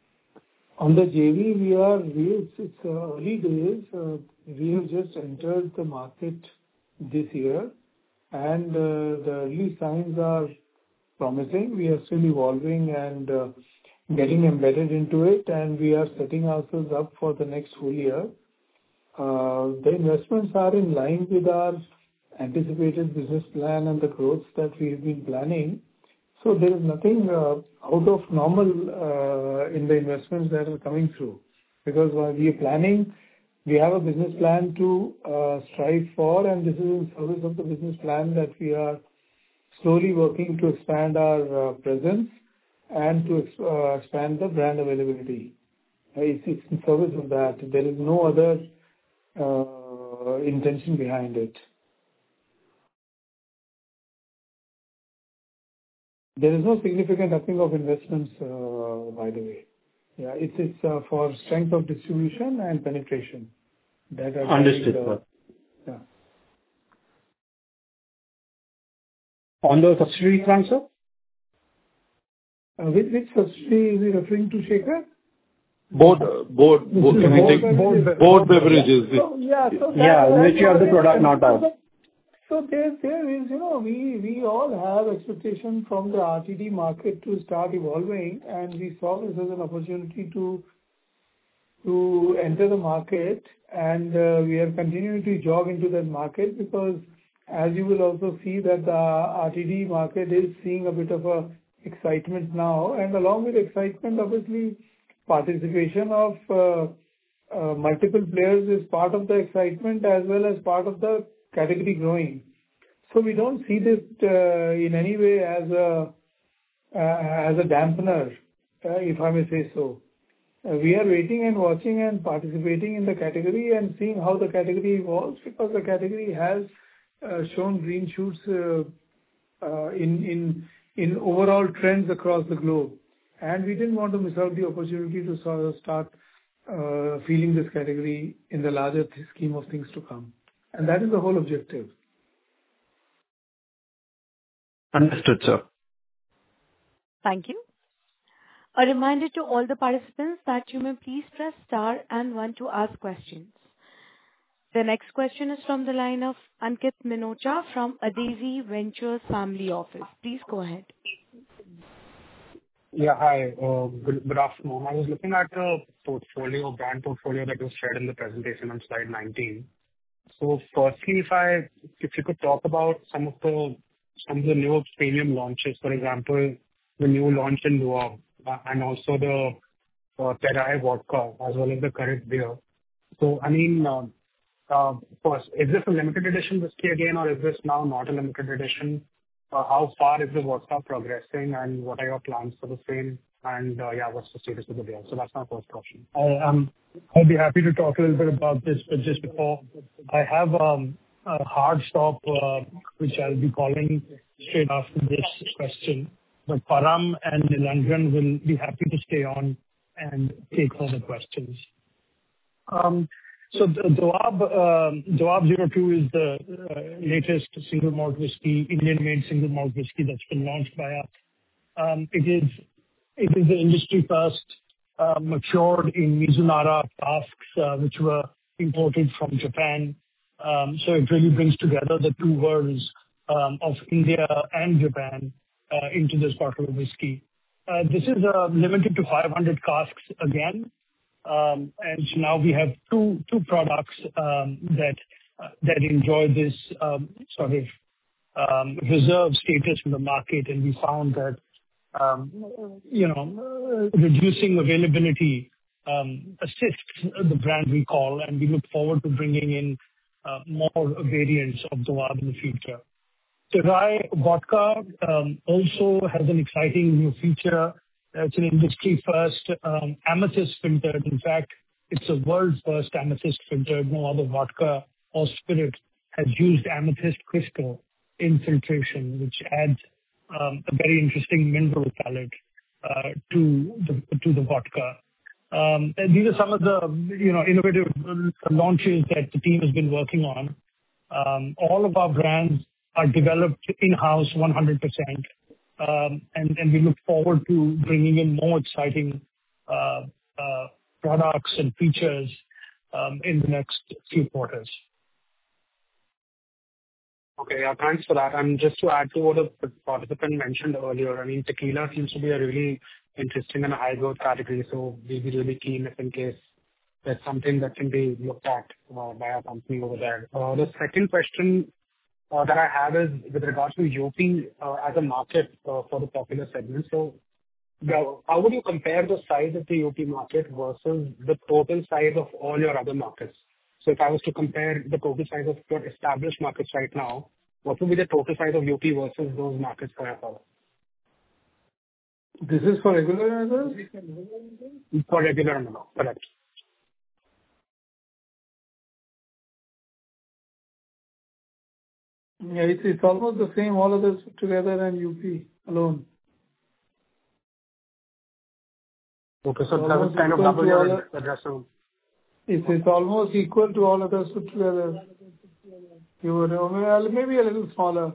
Speaker 4: JV, it's early days. We have just entered the market this year. and the early signs are promising. We are still evolving and getting embedded into it, and we are setting ourselves up for the next full year. The investments are in line with our anticipated business plan and the growth that we've been planning. So there is nothing out of normal in the investments that are coming through. Because while we are planning, we have a business plan to strive for, and this is in service of the business plan that we are slowly working to expand our presence and to expand the brand availability. It's in service of that. There is no other intention behind it. There is no significant upping of investments, by the way. Yeah, it's for strength of distribution and penetration. That are
Speaker 11: Understood, sir.
Speaker 4: Yeah.
Speaker 11: On the subsidiary front, sir?
Speaker 4: Which subsidiary is he referring to, Shekhar?
Speaker 5: Board beverages.
Speaker 11: Which you have the product, not us.
Speaker 4: So there is, we all have expectation from the RTD market to start evolving, and we saw this as an opportunity to enter the market, and we are continuing to jog into that market because, as you will also see, that the RTD market is seeing a bit of a excitement now, and along with excitement, obviously, participation of multiple players is part of the excitement as well as part of the category growing. So we don't see this in any way as a dampener, if I may say so. We are waiting and watching and participating in the category and seeing how the category evolves, because the category has shown green shoots in overall trends across the globe. And we didn't want to miss out the opportunity to sort of start feeling this category in the larger scheme of things to come. And that is the whole objective.
Speaker 11: Understood, sir.
Speaker 1: Thank you. A reminder to all the participants that you may please press star and one to ask questions. The next question is from the line of Ankit Minocha from Adezi Ventures Family Office. Please go ahead.
Speaker 12: Yeah, hi. Good afternoon. I was looking at the brand portfolio that was shared in the presentation on slide 19. So firstly, if you could talk about some of the newer premium launches, for example, the new launch in Doab, and also the Terai vodka, as well as the current beer. So, I mean, first, is this a limited edition whiskey again, or is this now not a limited edition? How far is the vodka progressing, and what are your plans for the same? And what's the status of the beer? So that's my first question.
Speaker 3: I'll be happy to talk a little bit about this, but just before, I have a hard stop, which I'll be calling straight after this question. But Param and Nilanjan will be happy to stay on and take further questions. So the Doab 02 is the latest single malt whiskey, Indian-made single malt whiskey that's been launched by us. It is the industry first, matured in Mizunara casks, which were imported from Japan. So it really brings together the two worlds of India and Japan into this bottle of whiskey. This is limited to 500 casks again. And so now we have two products that enjoy this sort of reserve status in the market, and we found that reducing availability assists the brand recall, and we look forward to bringing in more variants of Doab in the future. Terai vodka also has an exciting new feature. It's an industry first amethyst filtered. In fact, it's a world first amethyst filtered. No other vodka or spirit has used amethyst crystal in filtration, which adds a very interesting mineral palette to the vodka. These are some of the innovative launches that the team has been working on. All of our brands are developed in-house 100%. And we look forward to bringing in more exciting products and features in the next few quarters.
Speaker 12: Okay. Yeah, thanks for that. And just to add to what a participant mentioned earlier, I mean, tequila seems to be a really interesting and a high-growth category. So we'll be really keen if in case there's something that can be looked at by our company over there. The second question that I have is with regards to UP as a market for the popular segment. So how would you compare the size of the UP market versus the total size of all your other markets? So if I was to compare the total size of your established markets right now, what would be the total size of UP versus those markets for your product?
Speaker 4: This is for regular and others?
Speaker 12: For regular and above, correct.
Speaker 4: Yeah, it's almost the same, all others put together and UP alone.
Speaker 12: Okay, so that was kind of double your addressable.
Speaker 4: It's almost equal to all others put together. You would maybe a little smaller.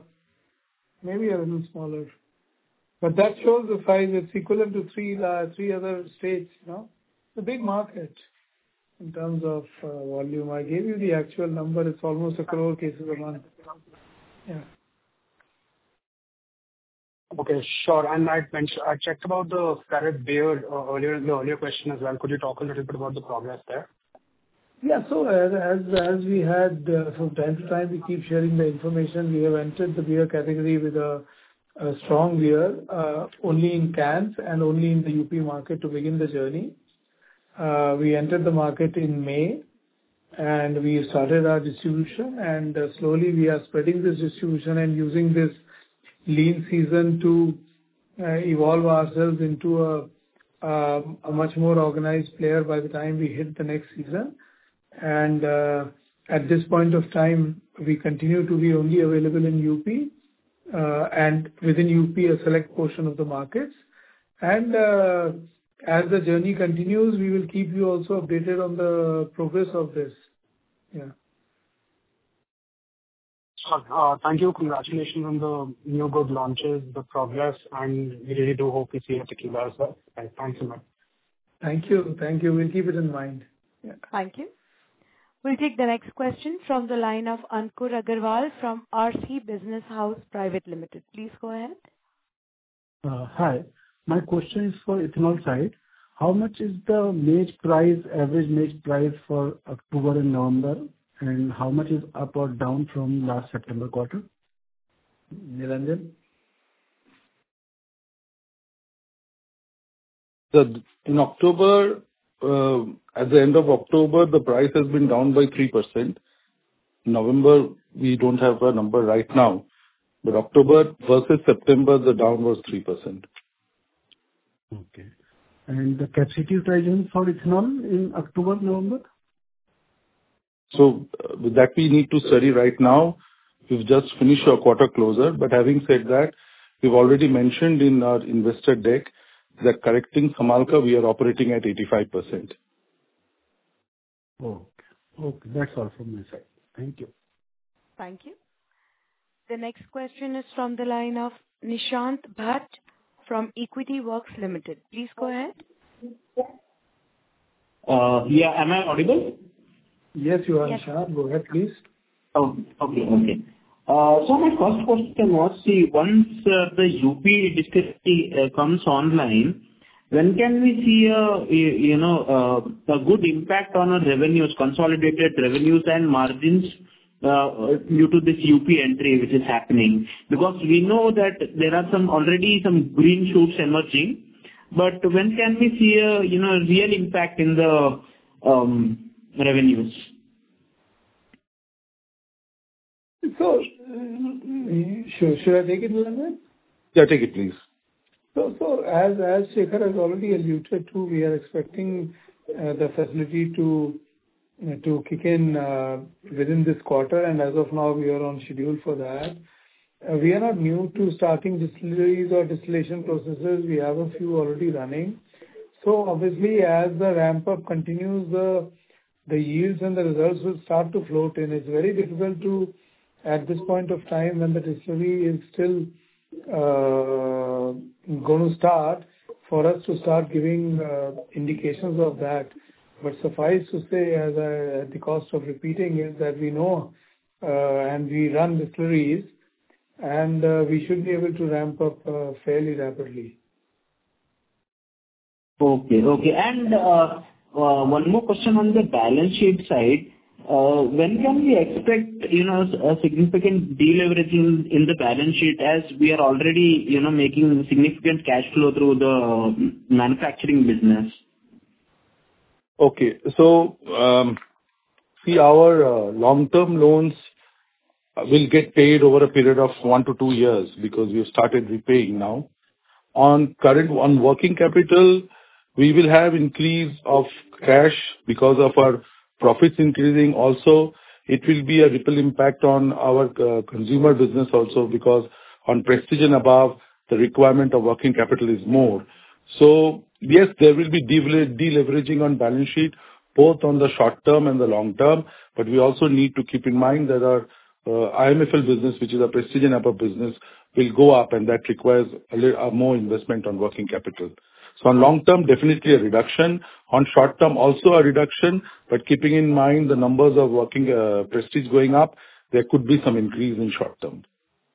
Speaker 4: But that shows the size. It's equivalent to three other states, you know. It's a big market in terms of volume. I gave you the actual number. It's almost 1 crore cases a month. Yeah.
Speaker 12: Okay, sure. And I checked about the Spirit beer earlier in the earlier question as well. Could you talk a little bit about the progress there?
Speaker 4: Yeah. So as we had from time to time, we keep sharing the information. We have entered the beer category with a strong beer only in cans and only in the UP market to begin the journey. We entered the market in May, and we started our distribution, and slowly we are spreading this distribution and using this lean season to evolve ourselves into a much more organized player by the time we hit the next season. And at this point of time, we continue to be only available in UP and within UP a select portion of the markets. And as the journey continues, we will keep you also updated on the progress of this. Yeah.
Speaker 12: Thank you. Congratulations on the new good launches, the progress, and we really do hope we see a tequila as well. Thanks a lot.
Speaker 4: Thank you. We'll keep it in mind. Yeah.
Speaker 1: Thank you. We'll take the next question from the line of Ankur Agarwal from RC Business House Private Limited. Please go ahead.
Speaker 13: Hi. My question is for ethanol side. How much is the average maize price for October and November, and how much is up or down from last September quarter?
Speaker 4: Niranjan?
Speaker 5: In October, at the end of October, the price has been down by 3%. November, we don't have a number right now, but October versus September, the down was 3%.
Speaker 13: Okay. And the capacity utilization for ethanol in October, November?
Speaker 5: So that we need to study right now. We've just finished our quarter closer, but having said that, we've already mentioned in our investor deck that correcting Samalka, we are operating at 85%.
Speaker 13: Okay. That's all from my side. Thank you.
Speaker 1: Thank you. The next question is from the line of Nishant Bhatt from Equity Works Limited. Please go ahead.
Speaker 14: Yeah, am I audible?
Speaker 4: Yes, you are, Nishant. Go ahead, please.
Speaker 14: Oh, okay. So my first question was, once the UP distillery comes online, when can we see a good impact on our revenues, consolidated revenues and margins due to this UP entry which is happening? Because we know that there are already some green shoots emerging, but when can we see a real impact in the revenues?
Speaker 4: So, should I take it, Niranjan?
Speaker 5: Yeah, take it, please.
Speaker 4: So as Shekhar has already alluded to, we are expecting the facility to kick in within this quarter, and as of now, we are on schedule for that. We are not new to starting distilleries or distillation processes. We have a few already running. So obviously, as the ramp-up continues, the yields and the results will start to float in. It's very difficult to, at this point of time when the distillery is still going to start, for us to start giving indications of that. But suffice to say, at the cost of repeating, is that we know and we run distilleries, and we should be able to ramp up fairly rapidly.
Speaker 14: Okay. And one more question on the balance sheet side. When can we expect, a significant deleveraging in the balance sheet, as we are already, making significant cash flow through the manufacturing business?
Speaker 5: Okay. So, see, our long-term loans will get paid over a period of 1 to 2 years because we have started repaying now. On working capital, we will have increase of cash because of our profits increasing. Also, it will be a ripple impact on our consumer business also, because on Prestige and above, the requirement of working capital is more. So yes, there will be deleveraging on balance sheet, both on the short term and the long term, but we also need to keep in mind that our IMFL business, which is a Prestige and above business, will go up, and that requires more investment on working capital. So on long term, definitely a reduction. On short term, also a reduction, but keeping in mind the numbers of working Prestige going up, there could be some increase in short term.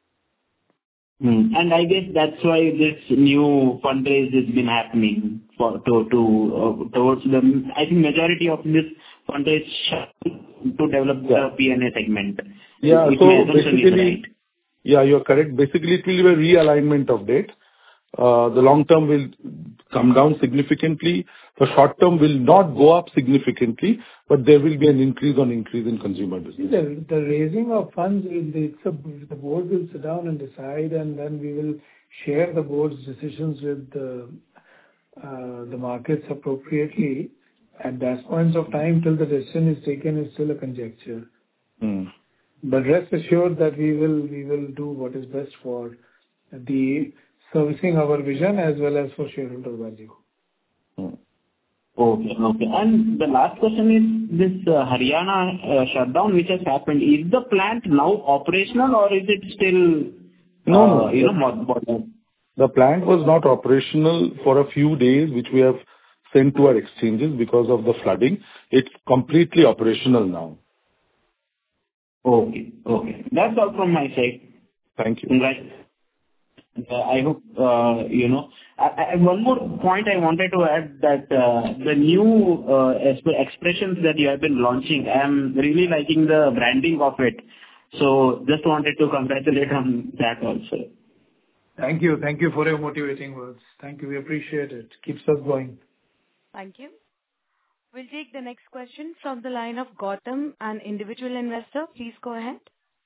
Speaker 14: And I guess that's why this new fundraise has been happening towards the, I think, majority of this fundraise to develop the P&A segment.
Speaker 5: Yeah,
Speaker 14: If
Speaker 5: so
Speaker 14: my assumption is
Speaker 5: basically,
Speaker 14: right.
Speaker 5: yeah, you're correct. Basically, it will be a realignment of debt. The long term will come down significantly. The short term will not go up significantly, but there will be an increase in consumer business.
Speaker 4: The raising of funds, the board will sit down and decide, and then we will share the board's decisions with the markets appropriately. At that point of time, till the decision is taken, is still a conjecture. But rest assured that we will do what is best for the servicing our vision as well as for shareholder value.
Speaker 14: Okay. And the last question is this Haryana shutdown which has happened. Is the plant now operational, or is it still mothballed?
Speaker 5: The plant was not operational for a few days, which we have sent to our exchanges because of the flooding. It's completely operational now.
Speaker 14: Okay. That's all from my side.
Speaker 5: Thank you.
Speaker 14: Congrats. I hope, one more point I wanted to add, that the new expressions that you have been launching, I'm really liking the branding of it. So just wanted to congratulate on that also.
Speaker 4: Thank you. Thank you for your motivating words. Thank you. We appreciate it. Keeps us going.
Speaker 1: Thank you. We'll take the next question from the line of Gautam, an individual investor. Please go ahead.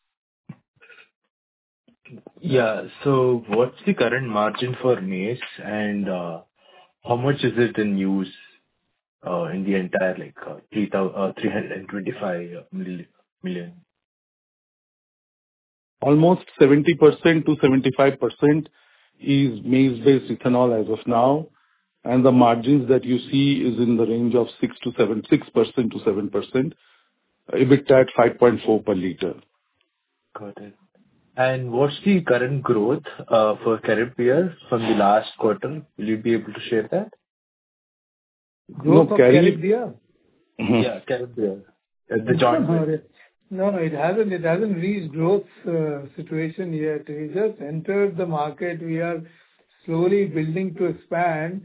Speaker 15: Yeah. So what's the current margin for maize, and how much is it in use in the entire 325 million?
Speaker 5: Almost 70% to 75% is maize-based ethanol as of now, and the margins that you see is in the range of 6% to 7%, EBITDA at 5.4 per liter.
Speaker 15: Got it. And what's the current growth for Carib Beer from the last quarter? Will you be able to share that?
Speaker 4: Growth of Carib Beer?
Speaker 15: Yeah, Carib Beer. The joint venture.
Speaker 4: No, it hasn't reached growth situation yet. We just entered the market. We are slowly building to expand.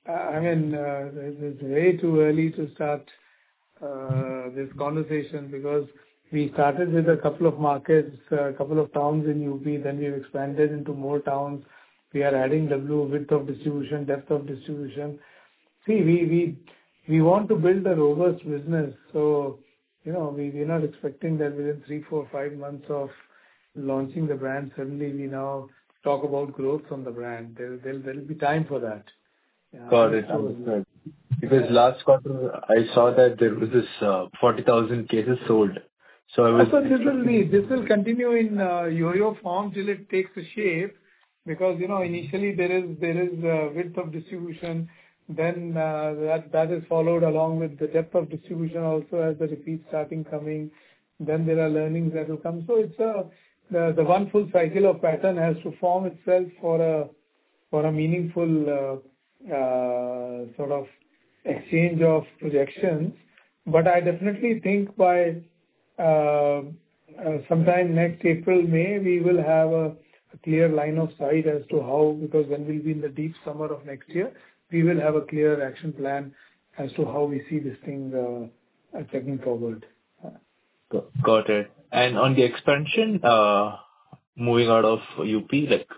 Speaker 4: It's way too early to start this conversation, because we started with a couple of markets, a couple of towns in UP, then we've expanded into more towns. We are adding width of distribution, depth of distribution. See, we want to build a robust business. So, we're not expecting that within 3, 4, 5 months of launching the brand, suddenly we now talk about growth on the brand. There'll be time for that.
Speaker 15: Got it. Because last quarter, I saw that there was this 40,000 cases sold. So
Speaker 4: this will continue in yo-yo form till it takes a shape, because initially there is width of distribution, then that is followed along with the depth of distribution also as the repeat starting coming. Then there are learnings that will come. So it's the one full cycle of pattern has to form itself for a meaningful sort of exchange of projections. But I definitely think by sometime next April, May, we will have a clear line of sight as to how, because when we'll be in the deep summer of next year, we will have a clear action plan as to how we see this thing taking forward.
Speaker 15: Got it. And on the expansion, moving out of UP, like...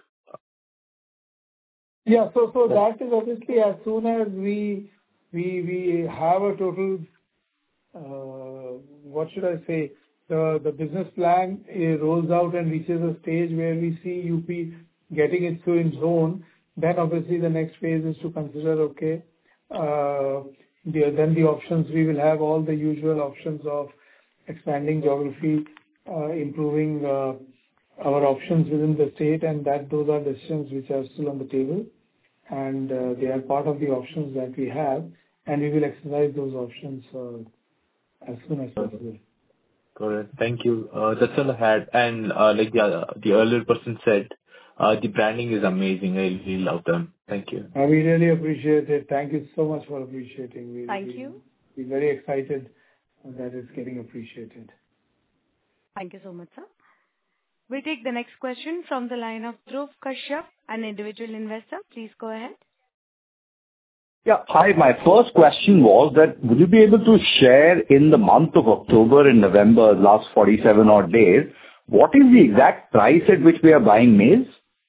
Speaker 4: Yeah, so that is obviously as soon as we have a total, what should I say, the business plan rolls out and reaches a stage where we see UP getting its own zone, then obviously the next phase is to consider, okay, then the options, we will have all the usual options of expanding geography, improving our options within the state, and those are decisions which are still on the table, and they are part of the options that we have, and we will exercise those options as soon as possible.
Speaker 15: Got it. Thank you. That's all I had. And like the earlier person said, the branding is amazing. I really love them. Thank you.
Speaker 4: We really appreciate it. Thank you so much for appreciating.
Speaker 1: Thank you.
Speaker 4: We're very excited that it's getting appreciated.
Speaker 1: Thank you so much, sir. We'll take the next question from the line of Dhruv Kashyap, an individual investor. Please go ahead.
Speaker 16: Yeah. Hi. My first question was that would you be able to share in the month of October and November, last 47 odd days, what is the exact price at which we are buying maize?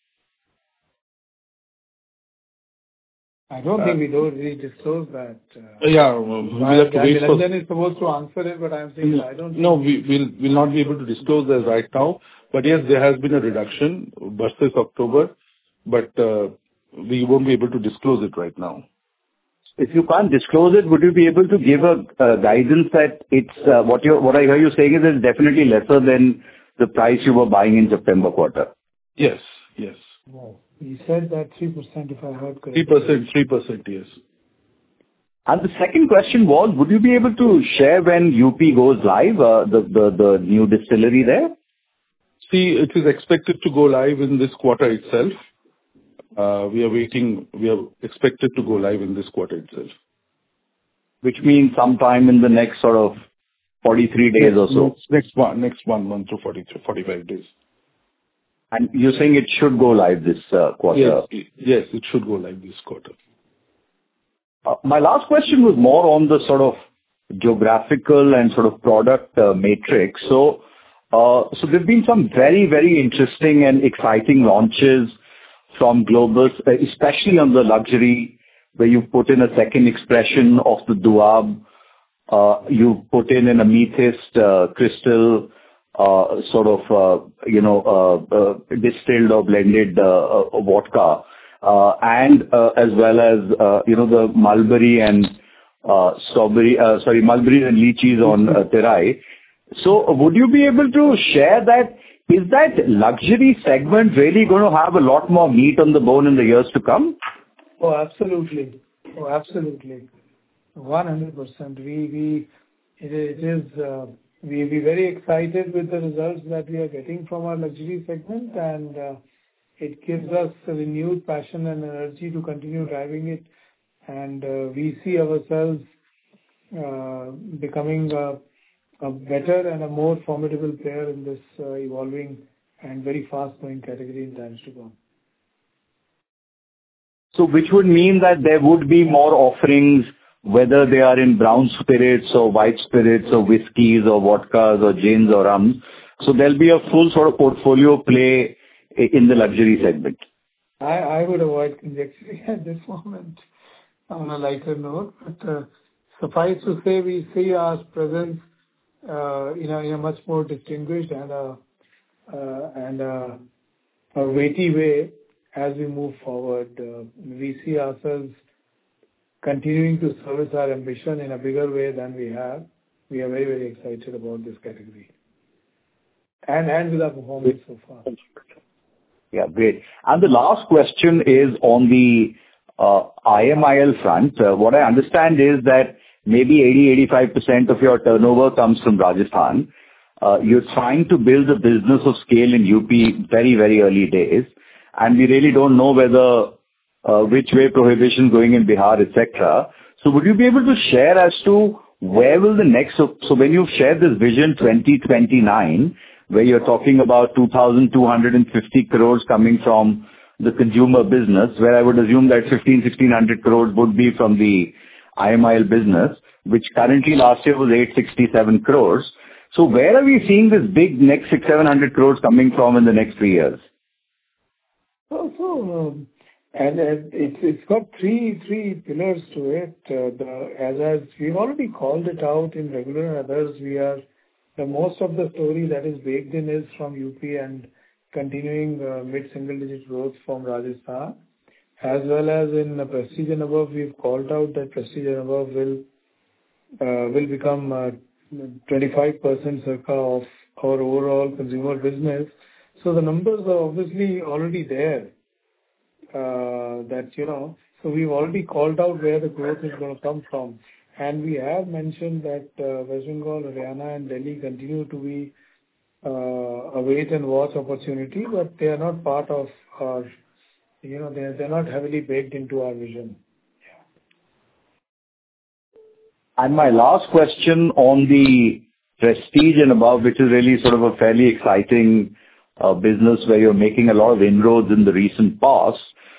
Speaker 4: I don't think we don't really disclose that.
Speaker 5: Yeah. We'll have to wait for...
Speaker 4: Ranjan is supposed to answer it, but I'm saying I don't...
Speaker 5: No, we'll not be able to disclose that right now. But yes, there has been a reduction versus October, but we won't be able to disclose it right now.
Speaker 16: If you can't disclose it, would you be able to give a guidance that it's what I hear you saying is it's definitely lesser than the price you were buying in September quarter?
Speaker 5: Yes. Yes.
Speaker 4: Wow. You said that 3%, if I heard correctly.
Speaker 5: 3%, yes.
Speaker 16: And the second question was, would you be able to share when UP goes live, the new distillery there?
Speaker 5: See, it is expected to go live in this quarter itself. We are expected to go live in this quarter itself.
Speaker 16: Which means sometime in the next sort of 43 days or so?
Speaker 5: Next 1 month to 45 days.
Speaker 16: And you're saying it should go live this quarter?
Speaker 5: Yes, it should go live this quarter.
Speaker 16: My last question was more on the sort of geographical and sort of product matrix. So there have been some very, very interesting and exciting launches from Globus, especially on the luxury, where you've put in a second expression of the Doab. You've put in an amethyst crystal, sort of, distilled or blended vodka, and as well as, the mulberry and mulberry and lychees on Terai. So would you be able to share that? Is that luxury segment really going to have a lot more meat on the bone in the years to come?
Speaker 4: Oh, absolutely. 100%. We're very excited with the results that we are getting from our luxury segment, and it gives us a renewed passion and energy to continue driving it. And we see ourselves becoming a better and a more formidable player in this evolving and very fast-growing category in times to come.
Speaker 16: So which would mean that there would be more offerings, whether they are in brown spirits or white spirits or whiskeys or vodkas or gins or rums. So there'll be a full sort of portfolio play in the luxury segment.
Speaker 4: I would avoid conjecturing at this moment on a lighter note, but suffice to say, we see our presence in a much more distinguished and a weighty way as we move forward. We see ourselves continuing to service our ambition in a bigger way than we have. We are very, very excited about this category and with our performance so far.
Speaker 16: Yeah, great. And the last question is on the IMIL front. What I understand is that maybe 80-85% of your turnover comes from Rajasthan. You're trying to build a business of scale in UP very, very early days, and we really don't know whether which way prohibition going in Bihar, etc. So would you be able to share as to where will the next... So when you share this vision 2029, where you're talking about 2,250 crores coming from the consumer business, where I would assume that 1,600 crores would be from the IMIL business, which currently last year was 867 crores. So where are we seeing this big next 600-700 crores coming from in the next 3 years?
Speaker 4: It's got three pillars to it. As we've already called it out in regular and others, the most of the story that is baked in is from UP and continuing mid-single digit growth from Rajasthan, as well as in Prestige and Above. We've called out that Prestige and Above will become 25% circa of our overall consumer business. So the numbers are obviously already there. So we've already called out where the growth is going to come from. And we have mentioned that West Bengal, Haryana and Delhi continue to be a wait and watch opportunity, but they are not part of our, they're not heavily baked into our vision.
Speaker 16: And my last question on the Prestige and Above, which is really sort of a fairly exciting business where you're making a lot of inroads in the recent past.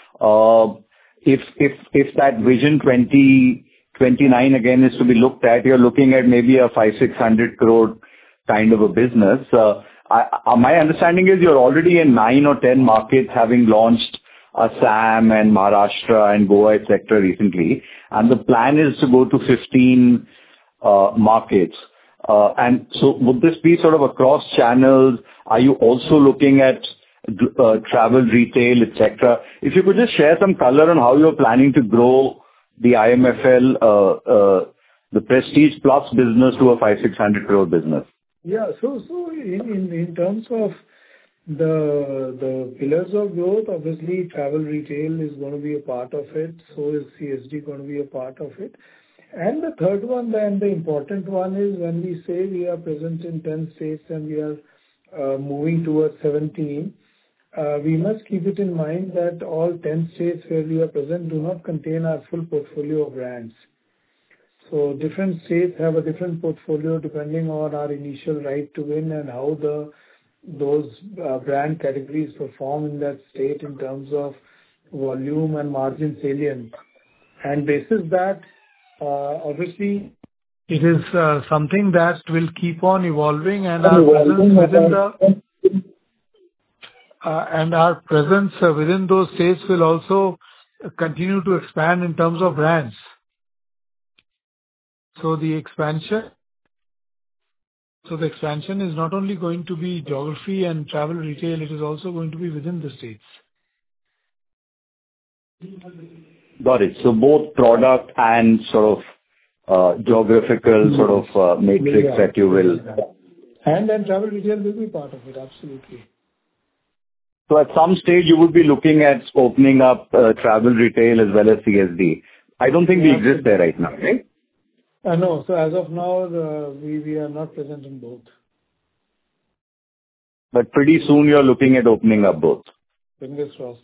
Speaker 16: If that Vision 2029 again is to be looked at, you're looking at maybe a 500-600 crore kind of a business. My understanding is you're already in 9 or 10 markets, having launched Assam and Maharashtra and Goa, etc. recently, and the plan is to go to 15 markets. And so would this be sort of across channels? Are you also looking at travel, retail, etc.? If you could just share some color on how you're planning to grow the IMFL, the Prestige Plus business to a 500-600 crore business.
Speaker 4: Yeah. So in terms of the pillars of growth, obviously travel retail is going to be a part of it. So is CSD going to be a part of it. And the third one, and the important one, is when we say we are present in 10 states and we are moving towards 17, we must keep it in mind that all 10 states where we are present do not contain our full portfolio of brands. So different states have a different portfolio depending on our initial right to win and how those brand categories perform in that state in terms of volume and margin salience. And basis that, obviously, it is something that will keep on evolving, and our presence within those states will also continue to expand in terms of brands. So the expansion is not only going to be geography and travel retail, it is also going to be within the states.
Speaker 16: Got it. So both product and sort of geographical sort of matrix that you will.
Speaker 4: And then travel retail will be part of it, absolutely.
Speaker 16: So at some stage you would be looking at opening up travel retail as well as CSD. I don't think we exist there right now, right?
Speaker 4: No. So as of now, we are not present in both.
Speaker 16: But pretty soon you're looking at opening up both.
Speaker 4: Fingers crossed.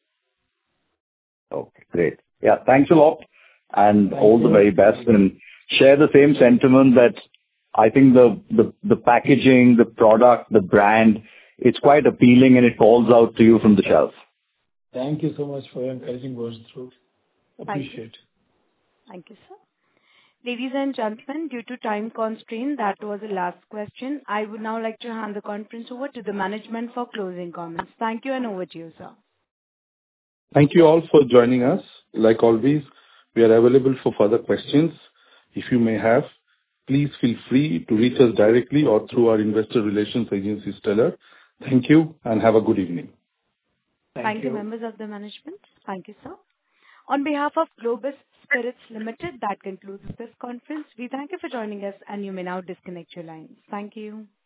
Speaker 16: Okay, great. Yeah, thanks a lot and all the very best, and share the same sentiment that I think the packaging, the product, the brand, it's quite appealing and it calls out to you from the shelf.
Speaker 4: Thank you so much for your encouraging words through. Appreciate.
Speaker 1: Thank you, sir. Ladies and gentlemen, due to time constraint, that was the last question. I would now like to hand the conference over to the management for closing comments. Thank you, and over to you, sir.
Speaker 5: Thank you all for joining us. Like always, we are available for further questions. If you may have, please feel free to reach us directly or through our investor relations agency, Stellar. Thank you and have a good evening.
Speaker 1: Thank you, members of the management. Thank you, sir. On behalf of Globus Spirits Limited, that concludes this conference. We thank you for joining us, and you may now disconnect your lines. Thank you.